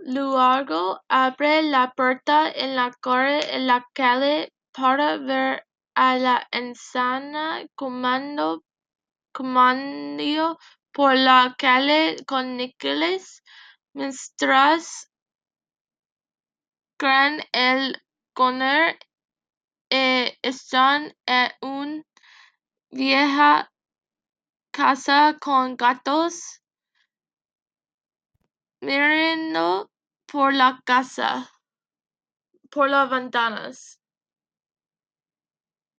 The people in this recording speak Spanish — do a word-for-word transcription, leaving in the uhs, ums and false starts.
Luego abre la puerta y la corre en la calle para ver a la anciana caminando por la calle con Nicholas, mientras creen el Connor y están en una vieja casa con gatos mirando por la casa, por las ventanas.